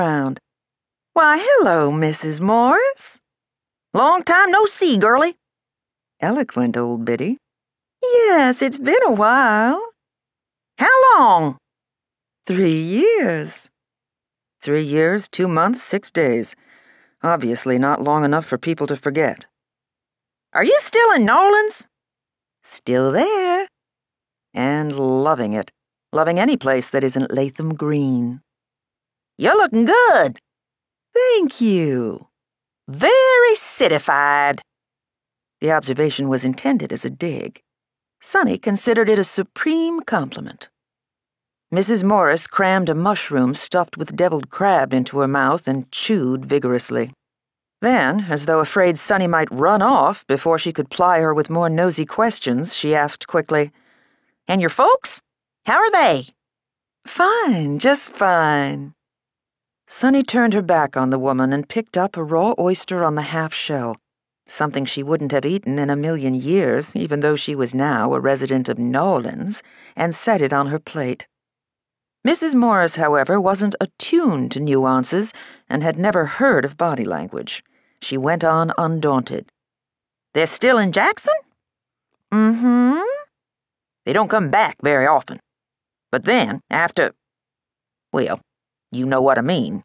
around. Why, hello, Mrs. Morris. Long time no see, girlie. Eloquent old biddy. Yes, it's been a while. How long? 3 years. 3 years, 2 months, 6 days. Obviously not long enough for people to forget. Are you still in Nolans? Still there. And loving it. Loving any place that isn't Latham Green. You're looking good. Thank you. Very cityfied. The observation was intended as a dig. Sonny considered it a supreme compliment. Mrs. Morris crammed a mushroom stuffed with deviled crab into her mouth and chewed vigorously. Then, as though afraid Sonny might run off before she could ply her with more nosy questions, she asked quickly, And your folks? How are they? Fine, just fine. Sonny turned her back on the woman and picked up a raw oyster on the half-shell, something she wouldn't have eaten in a million years, even though she was now a resident of Nolans, and set it on her plate. Mrs. Morris, however, wasn't attuned to nuances and had never heard of body language. She went on undaunted. They're still in Jackson? Mm-hmm. They don't come back very often. But then, well, you know what I mean.